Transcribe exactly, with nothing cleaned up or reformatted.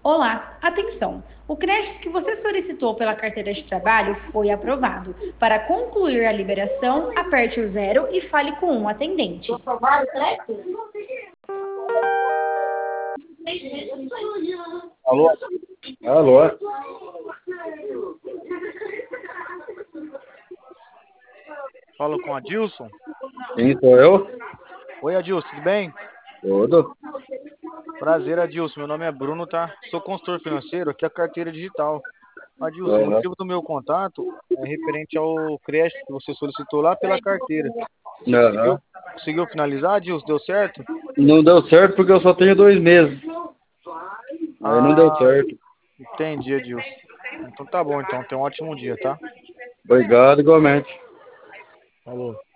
Olá, atenção! O crédito que você solicitou pela carteira de trabalho foi aprovado. Para concluir a liberação, aperte o zero e fale com um atendente. Alô? Alô? Falo com Adilson. Sim, sou eu? Oi, Adilson, tudo bem? Tudo? Prazer, Adilson. Meu nome é Bruno, tá? Sou consultor financeiro, aqui é a carteira digital. Adilson, o Aham. motivo do meu contato é referente ao crédito que você solicitou lá pela carteira. Você Aham. conseguiu, conseguiu finalizar, Adilson? Deu certo? Não deu certo porque eu só tenho dois meses. Aí não deu Ah, certo. entendi, Adilson. Então tá bom, então. Tenha um ótimo dia, tá? Obrigado, igualmente. Falou.